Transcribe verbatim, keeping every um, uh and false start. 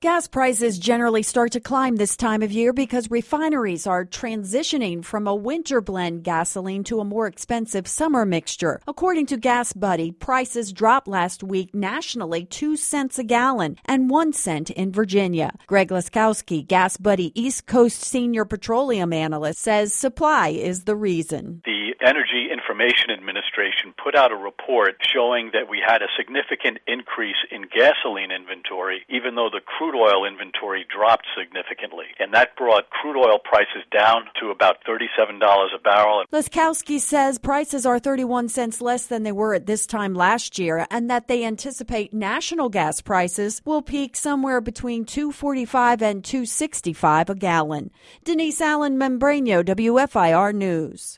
Gas prices generally start to climb this time of year because refineries are transitioning from a winter blend gasoline to a more expensive summer mixture. According to Gas Buddy, prices dropped last week nationally two cents a gallon and one cent in Virginia. Greg Laskowski, Gas Buddy East Coast senior petroleum analyst, says supply is the reason. The Energy Information Administration put out a report showing that we had a significant increase in gasoline inventory, even though the crude oil inventory dropped significantly. And that brought crude oil prices down to about thirty-seven dollars a barrel. Laskowski says prices are thirty-one cents less than they were at this time last year, and that they anticipate national gas prices will peak somewhere between two forty-five and two sixty-five a gallon. Denise Allen Membrano, W F I R News.